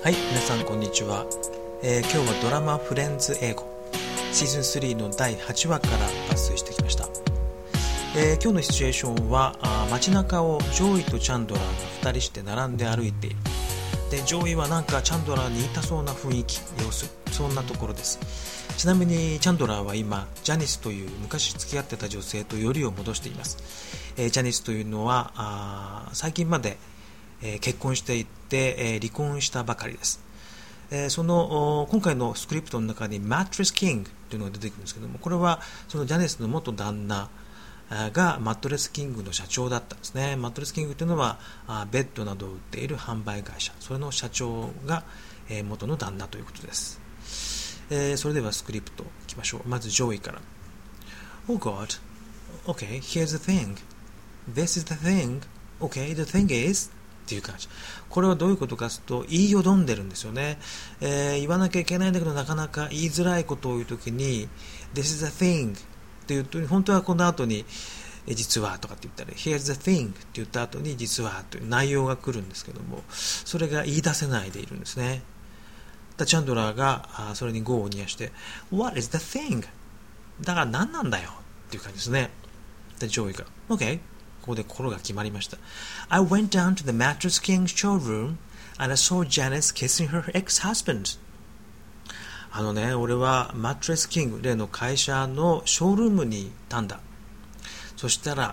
はい、皆さんこんにちは。今日はドラマフレンズ英語シーズン3の第8話から抜粋してきました。今日のシチュエーションは街中をジョイとチャンドラーが2人して並んで歩いている。でジョイはなんかチャンドラーに言いたそうな雰囲気、様子、そんなところです。ちなみにチャンドラーは今ジャニスという昔付き合ってた女性とよりを戻しています。ジャニスというのは最近まで結婚していて、離婚したばかりです。今回のスクリプトの中にマットレスキングというのが出てくるんですけども、これはそのジャニスの元旦那がマットレスキングの社長だったんですね。マットレスキングというのはベッドなどを売っている販売会社、それの社長が元の旦那ということです。それではスクリプトいきましょう。まずジョイから。 Oh God, okay, here's the thing, this is the thing, okay, the thing isっていう感じ。これはどういうことかというと、言いよどんでるんですよね。言わなきゃいけないんだけどなかなか言いづらいことを言うときに This is the thing って言うと、本当はこの後に実はとかって言ったり Here's the thing って言った後に実はという内容が来るんですけども、それが言い出せないでいるんですね。チャンドラーがそれに業を煮やして What is the thing だから何なんだよっていう感じですね。でジョイが OK、ここで心が決まりました。 I went down to the Mattress King's showroom and I saw Janice kissing her ex-husband。 俺はマットレスキング例の会社のショールームに行ったんだ。そしたら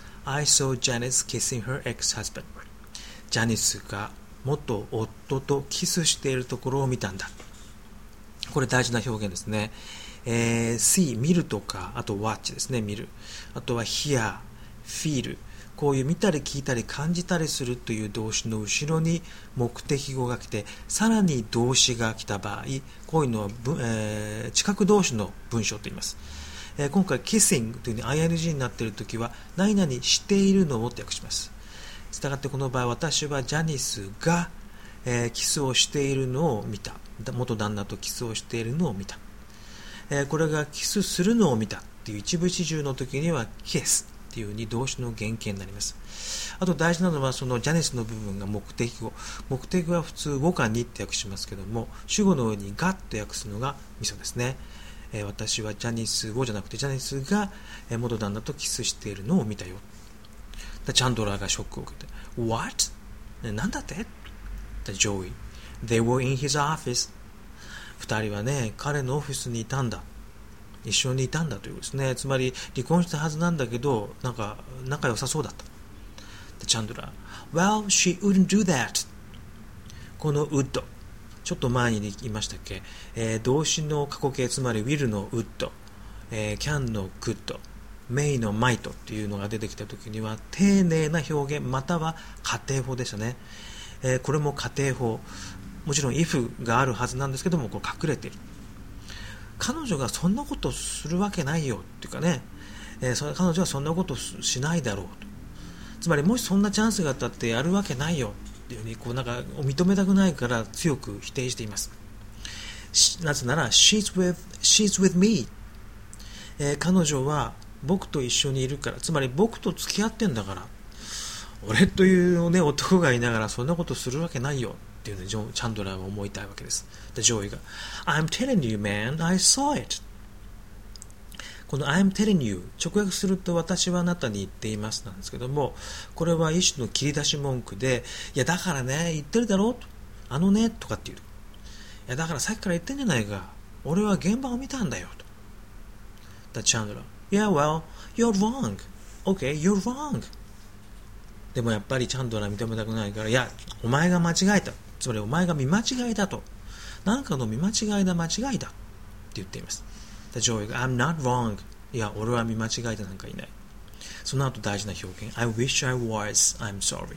I saw Janice kissing her ex-husband。 ジャニスが元夫とキスしているところを見たんだ。これ大事な表現ですね。see 見るとか、あと watch ですね、見る。あとは hear feel、 こういう見たり聞いたり感じたりするという動詞の後ろに目的語が来て、さらに動詞が来た場合、こういうのは、知覚動詞の文章と言います。今回 kissing というふうに ing になっているときは何々しているのをって訳します。したがってこの場合、私はジャニスが、キスをしているのを見た。元旦那とキスをしているのを見た。これがキスするのを見たっていう一部始終の時には kissっていう風に動詞の原型になります。あと大事なのはそのジャニスの部分が目的語。目的語は普通語かにって訳しますけども、主語の上にがって訳すのがミソですね。私はジャニスをじゃなくてジャニスが元旦那とキスしているのを見たよ。チャンドラーがショックを受けて What? なんだって？ジョイ They were in his office。 二人はね、彼のオフィスにいたんだ、一緒にいたんだということですね。つまり離婚したはずなんだけど、なんか仲良さそうだった。チャンドラー Well, she wouldn't do that。 この would、 ちょっと前に言いましたっけ、動詞の過去形、つまり will の would、can の could、may の might っていうのが出てきたときには丁寧な表現または仮定法でしたね。これも仮定法、もちろん if があるはずなんですけども、これ隠れている。彼女がそんなことするわけないよっていうかね、彼女はそんなことしないだろうと。つまりもしそんなチャンスがあったってやるわけないよっていうふうにこうなんか認めたくないから強く否定しています。なぜなら she's with me、彼女は僕と一緒にいるから、つまり僕と付き合ってんだから、俺という、ね、男がいながらそんなことするわけないよっていうのでチャンドラーは思いたいわけです。でジョイが I'm telling you man, I saw it。 この I'm telling you 直訳すると私はあなたに言っていますなんですけども、これは一種の切り出し文句で、いやだからね言ってるだろうと、とかっていう、いやだからさっきから言ってんじゃないか、俺は現場を見たんだよと。チャンドラーYeah, well, you're wrong. Okay, you're wrong. でもやっぱりチャンドラー認めたくないから、いや、お前が間違えた。つまりお前が見間違いだと。何かの見間違いだ、間違いだ。って言っています。ジョイが I'm not wrong. いや、俺は見間違いだなんかいない。その後大事な表現 I wish I was, I'm sorry.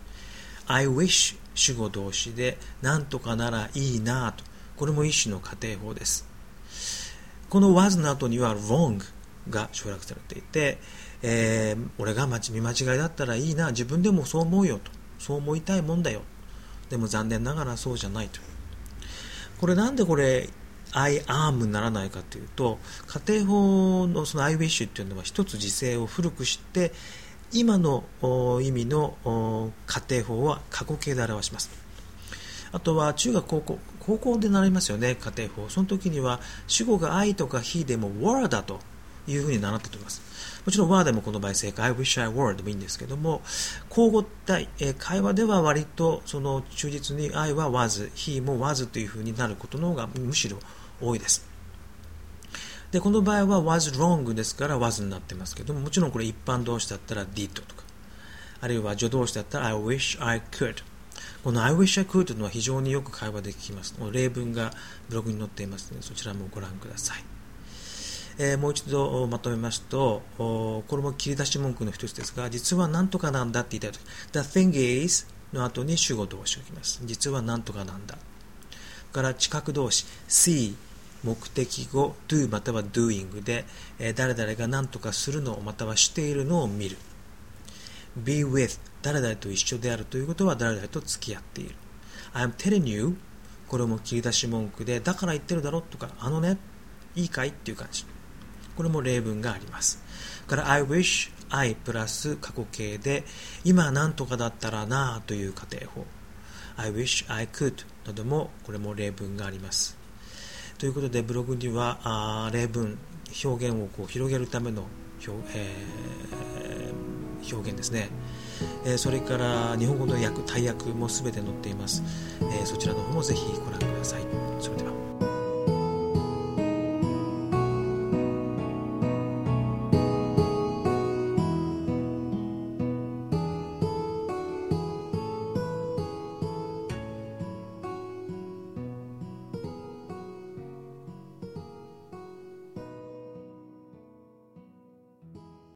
I wish 主語動詞でなんとかならいいなと。これも一種の仮定法です。この was の後には wrongが省略されていて、俺が見間違いだったらいいな、自分でもそう思うよと、そう思いたいもんだよ、でも残念ながらそうじゃないと。これなんでこれ I am にならないかというと、仮定法のその I wish っていうのは一つ時制を古くして今の意味の仮定法は過去形で表します。 あとは中学高校で習いますよね、家庭法。その時には主語が I とか he でも were だというふうに習ったと思います。もちろん were でもこの場合正解 I wish I were でもいいんですけども、交互体、会話では割とその忠実に I は was he も was というふうになることの方がむしろ多いです。でこの場合は was wrong ですから was になってますけども、もちろんこれ一般動詞だったら did とか、あるいは助動詞だったら I wish I could。この I wish I could というのは非常によく会話で聞きます。例文がブログに載っていますので、そちらもご覧ください。もう一度まとめますと、これも切り出し文句の一つですが、実は何とかなんだって言いたいとき、The thing is の後に主語動詞を置きます。実は何とかなんだ。から知覚動詞 see 目的語 do または doing で、誰々が何とかするのまたはしているのを見る。be with 誰々と一緒であるということは誰々と付き合っている。 I'm telling you これも切り出し文句でだから言ってるだろとか、あのねいいかいっていう感じ。これも例文があります。から I wish I プラス過去形で今何とかだったらなという仮定法 I wish I could などもこれも例文があります。ということでブログには例文表現をこう広げるための表現ですね、それから日本語の大訳もすべて載っています、そちらの方もぜひご覧ください。それでは。